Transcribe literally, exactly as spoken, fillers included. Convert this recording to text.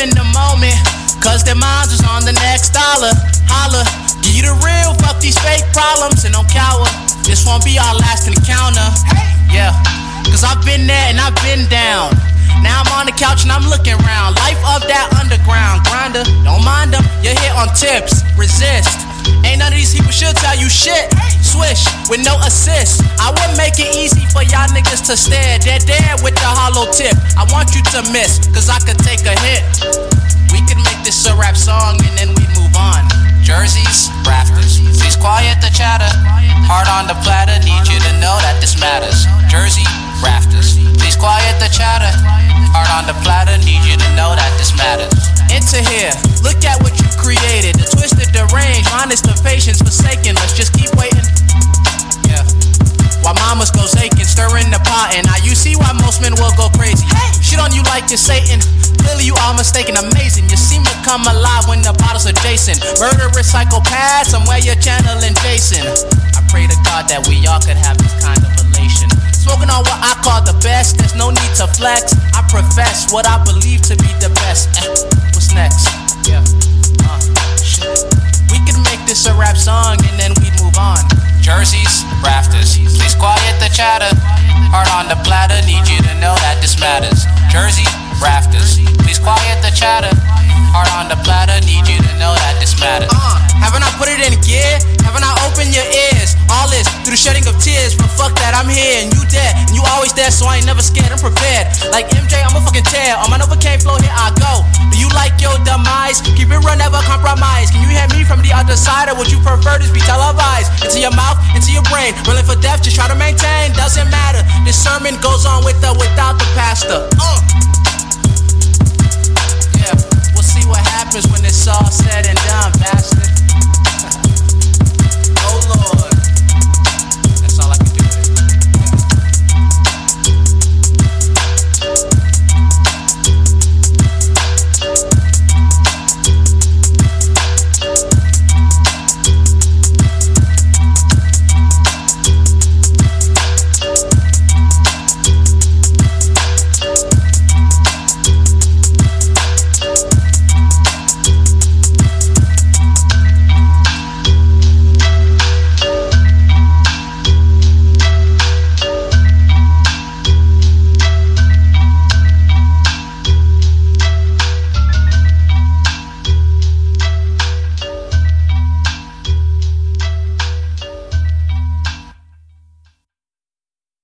in the moment, cause their minds is on the next dollar. Holla, give you the real, fuck these fake problems, and don't cower. This won't be our last encounter. Yeah, cause I've been there and I've been down. Now I'm on the couch and I'm looking around. Life of that underground grinder. Don't mind them, you're here on tips. Resist. Ain't none of these people should tell you shit. Swish with no assist. I would make it easy for y'all niggas to stare. They're there with the hollow tip. I want you to miss, cause I could take a hit. We could make this a rap song and then we move on. Jerseys, rafters, please quiet the chatter. Heart on the platter, need you to know that this matters. Jersey, rafters, please quiet the chatter. Heart on the platter, need you to know that this matters. Enter here, look at what you created. The twisted, deranged, minus the patience forsaken. Let's just keep waiting. Yeah. While mamas goes aching, stirring the pot, and now you see why most men will go crazy. Shit on you like you're Satan. Clearly you are mistaken, amazing. You seem to come alive when the bottles are Jason. Murderous psychopath, somewhere you're channeling Jason. I pray to God that we all could have this kind of relation. Smoking on what I call the best, there's no need to flex. I profess what I believe to be the best. Eh, what's next? Yeah. Uh, shit. We could make this a rap song and then we'd move on. Jerseys, rafters, please quiet the chatter. Heart on the platter, need you to know that this matters. Jersey, rafters, please quiet the chatter. Heart on the platter, need you to know that this matters. Uh, haven't I put it in gear? Haven't I opened your ears? All this through the shedding of tears, but fuck that, I'm here and you dead. And you always there, so I ain't never scared, I'm prepared. Like M J, I'm a fucking tear. On my Novocaine flow, here I go. Do you like your demise? Keep it real, never compromise. Can you hear me from the other side, or would you prefer this be televised? Into your mouth, into your brain. Rolling for death, just try to maintain, doesn't matter. This sermon goes on with or without the pastor. Uh.